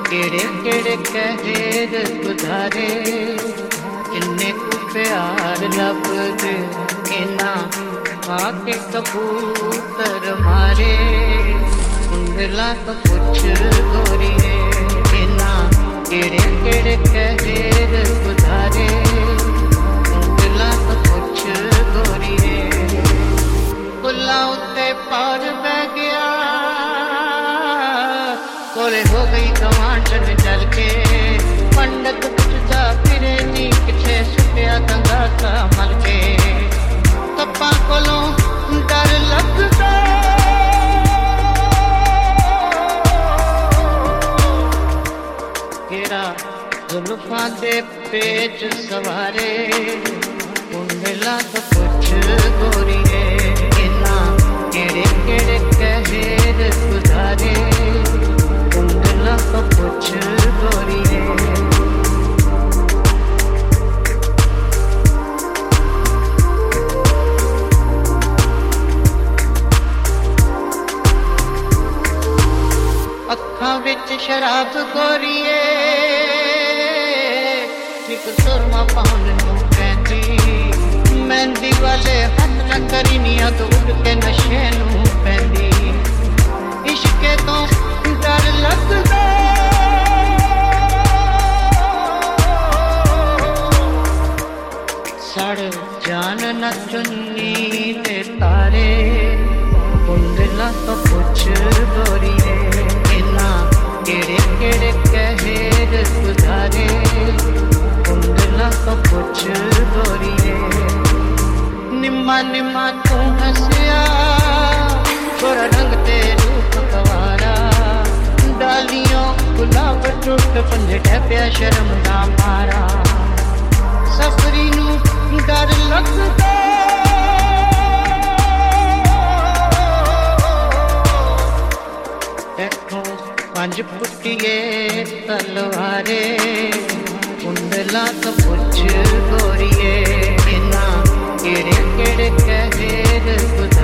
केड़े केड़े कहर गुजारे किन्ने को प्यार लभदे इना आके कबूतर मारे कुंडला तो कुछ गोरिए इना केड़े केड़े कहर गुजारे कुंडला तो कुछ गोरिए फुल्ला उत्ते पार बह गया कोले हो गई कमांडन चल के पंडित पुछता फिरे नी किथे सुटिया गंगा का मल के तप्पा कोलों डर लगदा केड़ा जुल्फां दे पेच सवारे कुंडला तो कुछ गोरिए इना केड़े केड़े कहर गुजारे कुंडला तो कुछ गोरिए अखां विच शराब गोरिए एक सुरमा पाउन नूं पैंदी मेहंदी वाले हथ न करीनिया तो उड़ के नशे नूं पैंदी इश्के तो डर लगदा सड़ जान न चुन्नी ते तारे कुंडला तो कुछ गोरिए इना केड़े केड़े कहर गुजारे कुंडला तो कुछ गोरिए निम्मा निम्मा तू हंसिया गोरा रंग ते रूप कवारा डालियों गुलाब टूट पंजे टैप्या शर्म दा मारा सफरी नू डर लगदा देखो पंज फुटिए तलवारे कुंडला तो कुछ गोरिए इना केड़े केड़े कहर